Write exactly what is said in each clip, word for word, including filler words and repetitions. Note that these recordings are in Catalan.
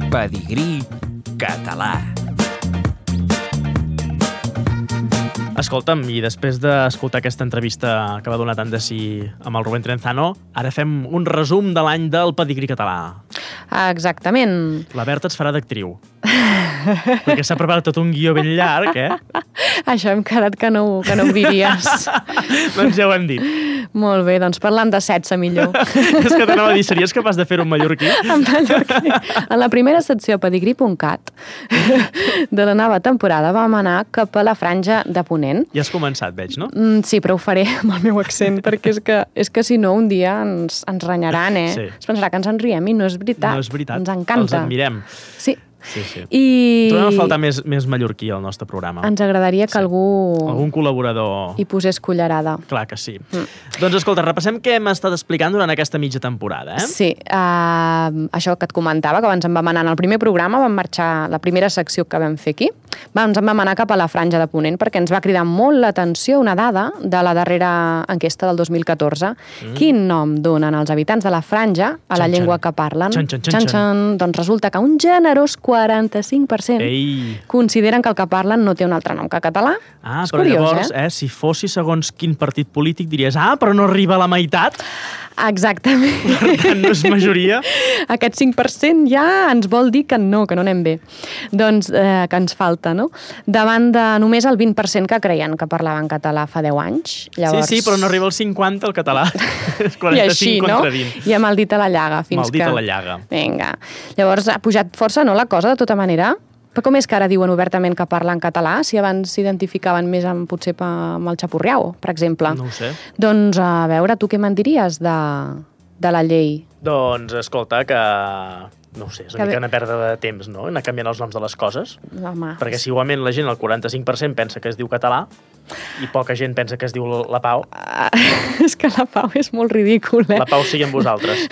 Pedigrí català. Escolta'm, i després d'escoltar aquesta entrevista que va donar tant de sí amb el Rubén Trenzano, ara fem un resum de l'any del Pedigrí català. Exactament. La Berta ens farà d'actriu. Perquè s'ha preparat tot un guió ben llarg, eh? Això hem quedat que no, que no ho diries. Doncs ja ho hem dit. Molt bé, doncs parlant de sexe millor. És que t'anava a dir, series capaç de fer-ho en mallorquí? En mallorquí. En la primera secció pedigrí punt cat de la nova temporada vam anar cap a la franja de Ponent. Ja has començat, veig, no? Mm, sí, però ho faré amb el meu accent, perquè és que, és que si no un dia ens, ens renyaran, eh? Sí. Es pensarà que ens en riem i no és veritat. No és veritat. Ens encanta. Els admirem. Sí. Sí, sí. I... Trobem a faltar més, més mallorquí al nostre programa. Ens agradaria que Sí. algú Algun col·laborador. hi posés cullerada. Clar que sí. Mm. Doncs escolta, repassem què hem estat explicant durant aquesta mitja temporada, eh? Sí, uh, això que et comentava, que abans en vam anar en el primer programa, vam marxar, la primera secció que vam fer aquí, ens en vam anar cap a la franja de Ponent perquè ens va cridar molt l'atenció una dada de la darrera enquesta del dos mil catorze. Mm. Quin nom donen els habitants de la franja a la Xan, llengua xan. que parlen? Xan, xan, xan, xan. Doncs resulta que un generós quaranta-cinc per cent Ei. consideren que el que parlen no té un altre nom que català. Ah, És però curiós, llavors, eh? eh, si fossi segons quin partit polític diries, ah, però no arriba a la meitat, Exactament. per tant no és majoria. Aquest cinc per cent ja ens vol dir que no, que no anem bé. Doncs eh, que ens falta, no? Davant de només el vint per cent que creien que parlaven català fa deu anys. Llavors... Sí, sí, però no arriba al cinquanta al català. És I quaranta-cinc així, no? contra vint. I amb el dit a la llaga. Fins Amb el dit que... a la llaga. Vinga. Llavors ha pujat força, no, la cosa, de tota manera? Però com és que ara diuen obertament que parlen català, si abans s'identificaven més amb, potser amb el xapurriau, per exemple? No ho sé. Doncs, a veure, tu què me'n diries de, de la llei? Doncs, escolta, que... No ho sé, és una Que bé. mica una pèrdua de temps, no? Anar canviant els noms de les coses. Home, Perquè si igualment la gent, el quaranta-cinc per cent, pensa que es diu català i poca gent pensa que es diu la Pau, Ah, és que la Pau és molt ridícul, eh? la Pau sigui amb vosaltres.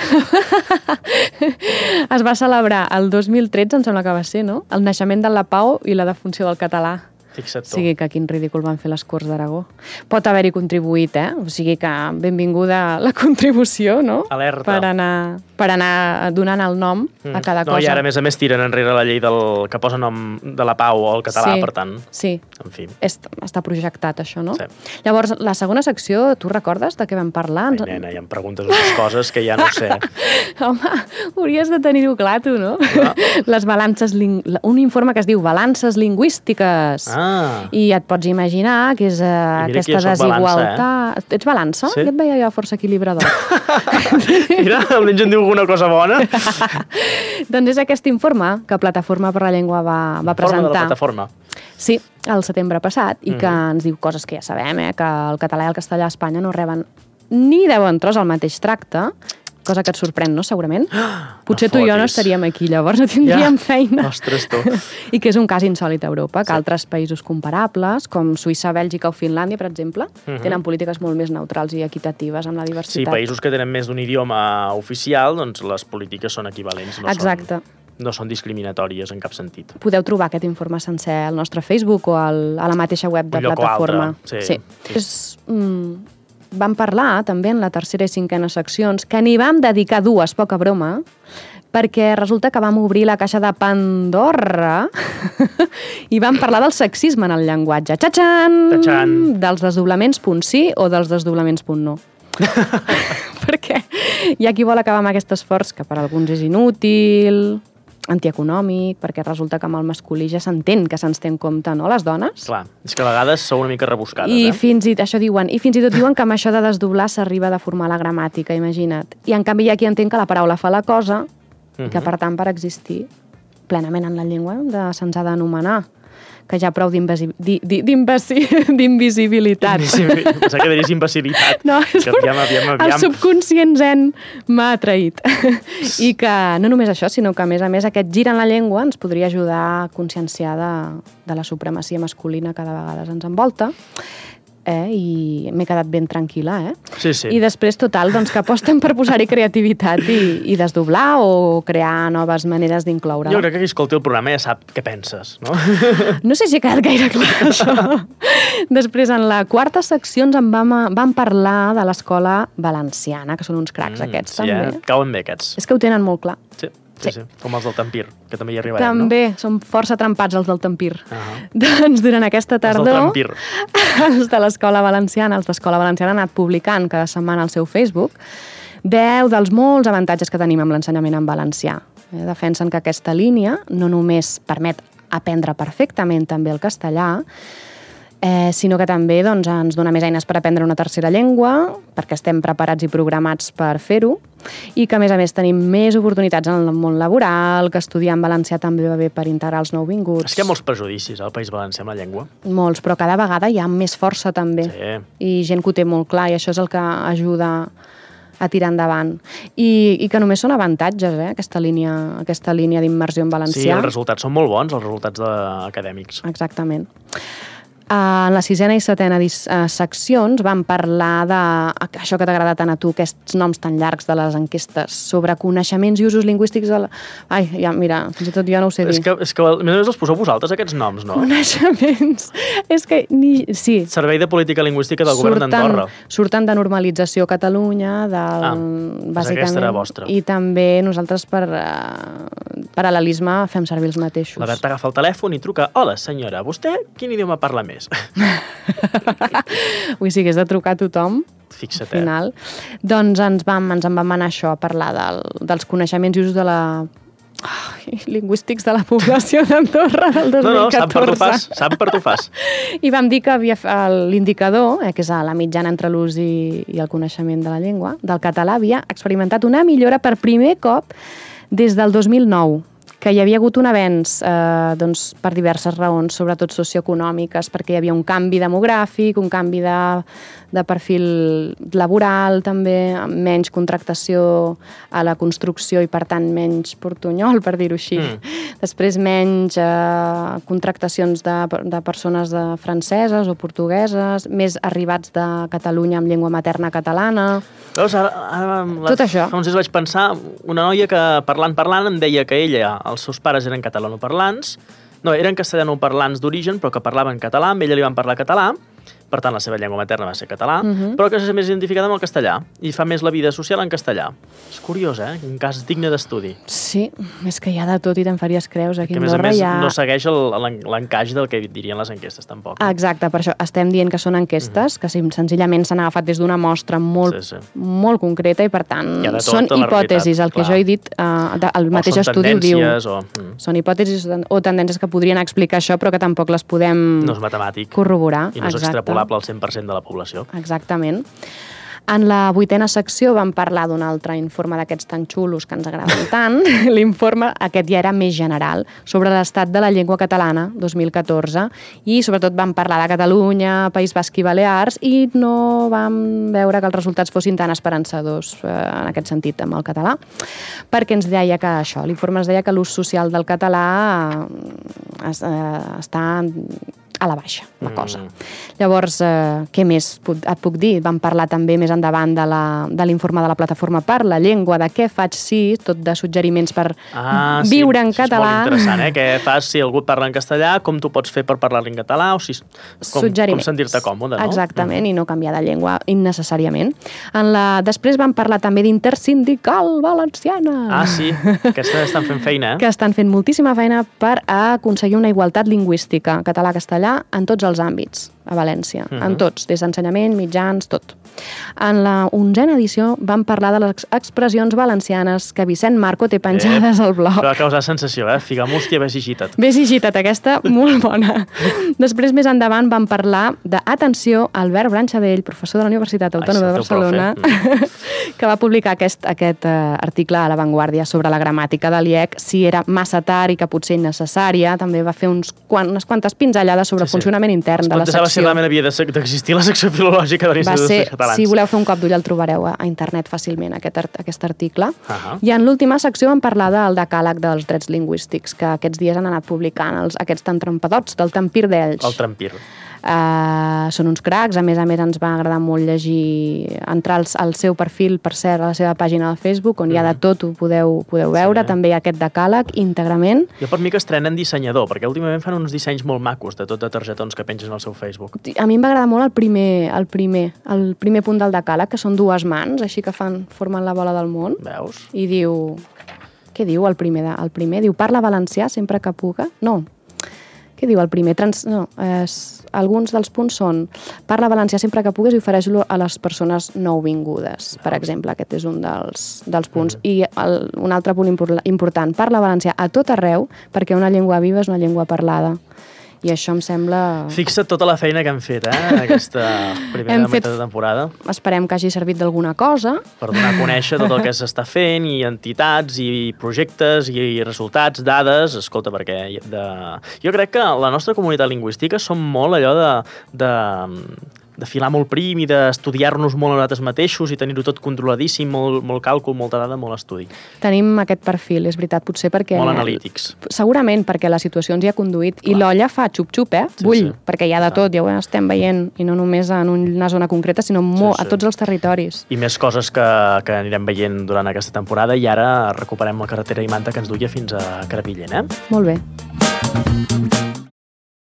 Es va celebrar el dos mil tretze, em sembla que va ser, no? El naixement de la Pau i la defunció del català. Fixa't O tu. sigui que quin ridícul van fer les Corts d'Aragó. Pot haver-hi contribuït, eh? O sigui que benvinguda la contribució, no? Alerta. Per anar, per anar donant el nom a cada no, cosa. i ara, a més a més, tiren enrere la llei del que posa nom de la Pau o el català, Sí, per tant, Sí, en fi. és, està projectat, això, no? Sí. Llavors, la segona secció, tu recordes de què vam parlar? Ai, nena, ja em preguntes unes coses que ja no sé. Home, hauries de tenir-ho clar, tu, no? Clar. Les balances... Ling... Un informe que es diu Balances Lingüístiques. Ah, I et pots imaginar que és uh, I mira que aquesta jo soc desigualtat... balança, Ets balança? Sí. Jo et veia jo força equilibrador. mira, almenys em diu alguna cosa bona. Doncs és aquest informe que Plataforma per la Llengua va, va Forma de la presentar. plataforma. Sí, al setembre passat, i que Mhm. ens diu coses que ja sabem, eh? Que el català i el castellà a Espanya no reben ni de bon tros el mateix tracte, cosa que et sorprèn, no?, segurament. Potser tu i jo no fotis. estaríem aquí, llavors no tindríem Ja. feina. Ostres, tu. I que és un cas insòlit a Europa, que Sí. altres països comparables, com Suïssa, Bèlgica o Finlàndia, per exemple, Mhm. tenen polítiques molt més neutrals i equitatives amb la Sí, diversitat. països que tenen més d'un idioma oficial, doncs les polítiques són equivalents, no Exacte. són, no són discriminatòries en cap sentit. Podeu trobar aquest informe sencer al nostre Facebook o al, a la mateixa web de Un lloc o Plataforma. altre, sí. Sí. És, mm, vam parlar també en la tercera i cinquena seccions, que n'hi vam dedicar dues, poca broma, perquè resulta que vam obrir la caixa de Pandora i vam parlar del sexisme en el llenguatge. Txa-txan! Txa-txan! Dels desdoblaments punt sí o dels desdoblaments punt no. Perquè hi ha qui vol acabar amb aquest esforç, que per alguns és inútil, antieconòmic, perquè resulta que amb el masculí ja s'entén que se'ns té en compte, no?, les dones. Clar, és que a vegades són una mica rebuscades, I eh? fins i, això diuen, i fins i tot diuen que amb això de desdoblar s'arriba a deformar la gramàtica, imagina't. I en canvi hi ha qui entén que la paraula fa la cosa i que, Mhm. per tant, per existir plenament en la llengua de, se'ns ha d'anomenar, que ja prou d'invisi- di- di- d'invisi- d'invisibilitat. Pensava que deies imbecilitat. No, és que aviam, aviam, el aviam. subconscient zen m'ha atraït. I que no només això, sinó que, a més a més, aquest gir en la llengua ens podria ajudar a conscienciar de, de la supremacia masculina que de vegades ens envolta. Eh? I m'he quedat ben tranquil·la, eh? Sí, sí. I després, total, doncs, que aposten per posar-hi creativitat i, i desdoblar o crear noves maneres d'incloure. Jo crec que qui escolti el programa ja sap què penses, no? No sé si ha quedat gaire clar, això. Després, en la quarta secció, ens en vam, vam parlar de l'escola valenciana, que són uns cracs, aquests, sí, també. eh? Cauen bé, aquests. És que ho tenen molt clar. Sí. Sí, sí, com els del Tampir, que també hi arribarem, també, no? També, són força trempats els del Tampir. Uh-huh. Doncs durant aquesta tardor, Els del Tampir. els de l'Escola Valenciana, els d'Escola Valenciana han anat publicant cada setmana al seu Facebook deu dels molts avantatges que tenim amb l'ensenyament en valencià. Eh, defensen que aquesta línia no només permet aprendre perfectament també el castellà, Eh, sinó que també doncs, ens dona més eines per aprendre una tercera llengua, perquè estem preparats i programats per fer-ho, i que, a més a més, tenim més oportunitats en el món laboral, que estudiar en valencià també va bé per integrar els nouvinguts. És que hi ha molts prejudicis al País Valencià amb la llengua. Molts, però cada vegada hi ha més força també. Sí. I gent que ho té molt clar, i això és el que ajuda a tirar endavant. I, i que només són avantatges, eh, aquesta línia, aquesta línia d'immersió en valencià. Sí, els resultats són molt bons, els resultats de... acadèmics. Exactament. En la sisena i setena seccions vam parlar de això que t'ha agradat tant a tu, aquests noms tan llargs de les enquestes, sobre coneixements i usos lingüístics de la... Ai, ja, mira, fins i tot jo no ho sé dir. És que, és que a més els poseu vosaltres, aquests noms, no? Coneixements. És que ni... Sí. Servei de Política Lingüística del Govern d'Andorra. Surten de Normalització a Catalunya, del... Ah, bàsicament, aquesta era vostra. I també nosaltres per uh, paral·lelisme fem servir els mateixos. La Berta agafa el telèfon i truca: hola, senyora, vostè quin idioma parla més? Ui, sí que és de trucar a tothom. Fixa't, al final. Doncs ens vam, ens en vam anar això a parlar del, dels coneixements i usos de la... Ai, lingüístics de la població d'Andorra del dos mil catorze. No, no, sap per tu fas, sap per tu fas. I vam dir que havia l'indicador, eh, que és la mitjana entre l'ús i, i el coneixement de la llengua, del català, havia experimentat una millora per primer cop des del dos mil nou, que hi havia hagut un avenç eh, doncs, per diverses raons, sobretot socioeconòmiques, perquè hi havia un canvi demogràfic, un canvi de, de perfil laboral, també, menys contractació a la construcció i, per tant, menys portunyol, per dir-ho així. Mm. Després, menys eh, contractacions de, de persones de franceses o portugueses, més arribats de Catalunya amb llengua materna catalana... Veus, ara, ara, tot això. Fa uns dies vaig pensar, una noia que parlant, parlant, em deia que ella, els seus pares eren catalanoparlants, no, eren castellanoparlants d'origen, però que parlaven català, amb ella li van parlar català, per tant la seva llengua materna va ser català, uh-huh. però que és més identificada amb el castellà i fa més la vida social en castellà. És curiós, eh? Un cas digne d'estudi. Sí, és que hi ha de tot i te'n faries creus. Aquí a Andorra més a més hi ha... no segueix l'encaix del que dirien les enquestes, tampoc. Exacte, per això estem dient que són enquestes, uh-huh. que senzillament s'han agafat des d'una mostra molt, sí, sí. molt concreta i, per tant, tot, són hipòtesis. El que clar. Jo he dit, eh, el mateix estudi ho diu. O... Mm. Són hipòtesis o tendències que podrien explicar això, però que tampoc les podem no és matemàtic. Corroborar. I no és extrapolable al cent per cent de la població. Exactament. En la vuitena secció vam parlar d'un altre informe d'aquests tan xulos que ens agraden tant. L'informe, aquest ja era més general, sobre l'estat de la llengua catalana, dos mil catorze, i sobretot vam parlar de Catalunya, País Basc i Balears, i no vam veure que els resultats fossin tan esperançadors eh, en aquest sentit amb el català, perquè ens deia que això, l'informe ens deia que l'ús social del català eh, eh, està a la baixa, la cosa. Mm. Llavors, eh, què més et puc dir? Vam parlar també més endavant de l'informe de, de la plataforma Per la Llengua, de què faig si, tot de suggeriments per ah, viure sí, en català. És molt interessant, eh? Què fas si algú et parla en castellà, com tu pots fer per parlar-li en català, o si, com, com sentir-te còmode, no? Exactament, mm. i no canviar de llengua innecessàriament. En la... Després vam parlar també d'intersindical valenciana. Ah, sí, aquestes estan fent feina, eh? Que estan fent moltíssima feina per aconseguir una igualtat lingüística, català-castellà, en tots els àmbits a València, uh-huh. en tots, des d'ensenyament, mitjans, tot. En la onzena edició vam parlar de les expressions valencianes que Vicent Marco té penjades eh, al blog. Però va causar sensació, eh? Figam, hòstia, ves llegita't. Ves llegita't, aquesta, molt bona. Després, més endavant, vam parlar d'atenció Albert Branchadell, professor de la Universitat Autònoma de Barcelona, mm. que va publicar aquest, aquest uh, article a La Vanguardia sobre la gramàtica de l'I E C, si era massa tard i que potser innecessària. També va fer uns, quan, unes quantes pinzellades sobre sí, el funcionament sí. intern es de la secció. Si realment havia d'existir la secció filològica de l'Institut d'Estudis Catalans. Si voleu fer un cop d'ull el trobareu a, a internet fàcilment, aquest, art, aquest article. Uh-huh. I en l'última secció vam parlar del decàleg dels drets lingüístics, que aquests dies han anat publicant els, aquests tan trempadots del Tampir d'Elx. El Tampir. Uh, són uns cracs, a més a més ens va agradar molt llegir, entrar al, al seu perfil, per cert, a la seva pàgina de Facebook, on mm. hi ha de tot, ho podeu, podeu veure, sí. També hi ha aquest decàleg íntegrament. Jo per mi que estrenen dissenyador, perquè últimament fan uns dissenys molt macos de tot de targetons que pengen al seu Facebook. A mi em va agradar molt el primer, el primer, el primer punt del decàleg, que són dues mans, així que fan, formen la bola del món. Veus? I diu... Què diu el primer? De, el primer diu, parla valencià sempre que puga? No. Què diu el primer? Trans, no, és, alguns dels punts són parla valencià sempre que pugues i ofereix-lo a les persones nouvingudes, per exemple. Aquest és un dels, dels punts. I el, un altre punt important, parla valencià a tot arreu, perquè una llengua viva és una llengua parlada. I això em sembla... Fixa't tota la feina que hem fet, eh, en aquesta primera Hem meitat fet- de temporada, Esperem que hagi servit d'alguna cosa. per donar a conèixer tot el que s'està fent, i entitats, i projectes, i resultats, dades. Escolta, perquè de... jo crec que la nostra comunitat lingüística som molt allò de, de, de filar molt prim i d'estudiar-nos molt a nosaltres mateixos i tenir-ho tot controladíssim, molt, molt càlcul, molta dada, molt estudi. Tenim aquest perfil, és veritat, potser perquè... Molt analítics. Segurament, perquè la situació ens hi ha conduït. I Clar. l'olla fa xup-xup, eh? Sí, Bull, sí. perquè hi ha de tot, ja ho estem veient, i no només en una zona concreta, sinó mo- Sí, sí. a tots els territoris. I més coses que, que anirem veient durant aquesta temporada, i ara recuperem la carretera i manta que ens duia fins a Crevillent, eh? Molt bé.